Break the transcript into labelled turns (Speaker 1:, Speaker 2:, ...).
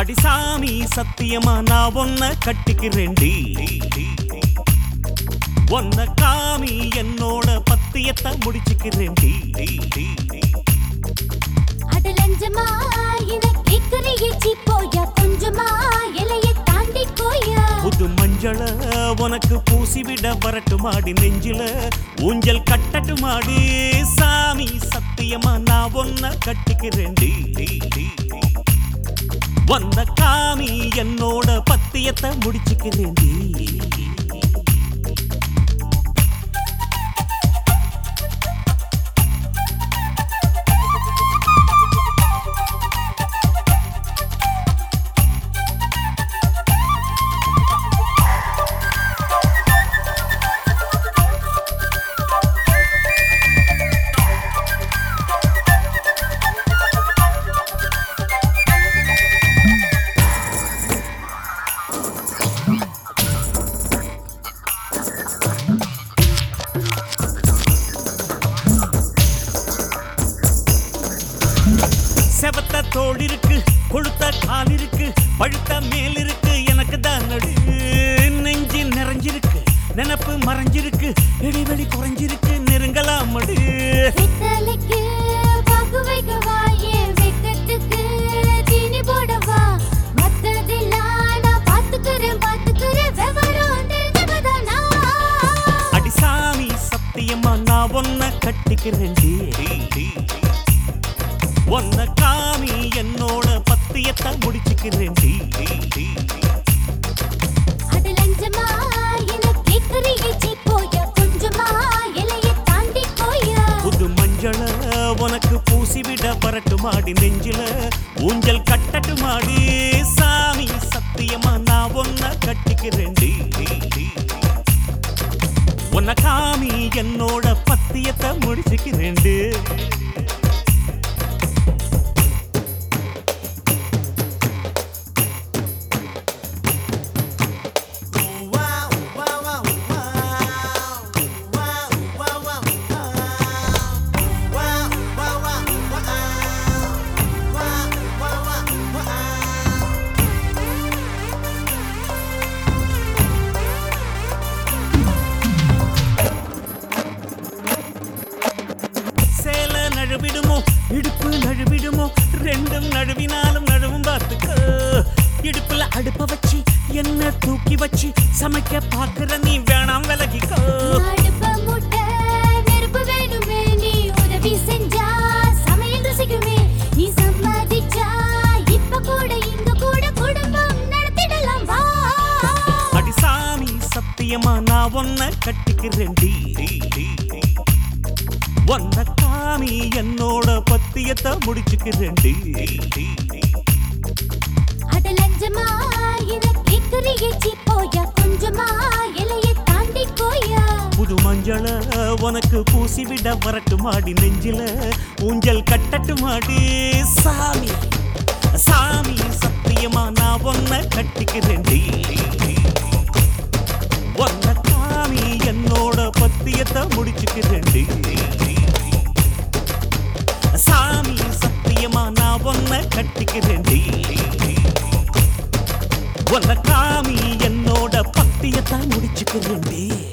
Speaker 1: அடிசாமி சத்தியமா நான் ஒன்ன கட்டிக்கிறேன்டி. ஒன்ன காமி என்னோட பத்தியத்தை முடிச்சுக்கிறேன்டி.
Speaker 2: அது லஞ்சமா என கேக்குறியே போயா கொஞ்சமா எல்லைய தாண்டி போயா.
Speaker 1: புது மஞ்சள உனக்கு பூசிவிட வரட்டுமாடி நெஞ்சில ஊஞ்சல் கட்டட்டுமாடி. சாமி சத்தியமா நான் ஒன்ன கட்டிக்கிறேன்டி. வந்த காமி என்னோட பத்தியத்தை முடிச்சுக்கிறேன்டி. செவத்த தோள் இருக்கு, கொழுத்த கால் இருக்கு, பழுத்த மேல் இருக்கு, எனக்கு தான் நடு நெஞ்சு நிறைஞ்சிருக்கு, நினப்பு மறைஞ்சிருக்கு, இடைவெளி குறைஞ்சிருக்கு, நெருங்கலாம் மடு.
Speaker 2: வெத்தலைக்கு பாக்கு வைக்கவா என் வெக்கத்துக்கு தீனி போடவா. மத்ததெல்லாம் நான் பாத்துக்கிறேன் விவரம் தெரிஞ்சவதானா.
Speaker 1: அடிசாமி சத்தியமா நான் ஒன்ன கட்டிக்கிறேன்டி. ஒன்ன காமி என்னோட பத்தியத்தை முடிச்சுக்கிறேன்டி.
Speaker 2: அது லஞ்சமா என கேக்குறியே போயா கொஞ்சமா எல்லைய தாண்டி போயா.
Speaker 1: புது மஞ்சள உனக்கு பூசிவிட வரட்டுமாடி நெஞ்சில ஊஞ்சல் கட்டட்டுமாடி. சாமி சத்தியமா நான் ஒன்ன கட்டிக்கிறேன்டி. உன்ன காமி என்னோட பத்தியத்தை முடிச்சுக்கிறேன்டி. நழுவிடுமோ இடுப்பு நழுவிடுமோ ரெண்டும் நழுவினாலும் நழுவும் பார்த்துக்க. இடுப்புல அடுப்ப வச்சு என்ன தூக்கி வச்சு சமைக்க பாக்குற நீ வேணாம் விலகிக்கோ.
Speaker 2: அடுப்ப முட்ட நெருப்பு வேணுமே நீ உதவி செஞ்சா சமையல் ருசிக்குமே. நீ சம்மதிச்சா இப்ப கூட இங்க கூட குடும்பம் நடத்திடலாம் வா.
Speaker 1: அடிசாமி சத்தியமா நான் ஒன்ன கட்டிக்கிறேன்டி. ஒன்ன காமி என்னோட பத்தியத்தை முடிச்சுக்கிறேன்டி.
Speaker 2: அது லஞ்சமா என கேக்குறியே போயா கொஞ்சமா எல்லைய தாண்டி போயா.
Speaker 1: புது மஞ்சள உனக்கு பூசிவிட வரட்டுமாடி நெஞ்சில ஊஞ்சல் கட்டட்டுமாடி. சாமி சாமி சத்தியமா நான் ஒன்ன கட்டிக்கிறேன்டி. ஒன்ன காமி என்னோட பத்தியத்தை முடிச்சுக்கிறேன்டி. சாமி சத்தியமா நான் ஒன்ன கட்டிக்கிறேன்டி. ஒன்ன காமி என்னோட பத்தியத்தை முடிச்சுக்கிறேன்டி.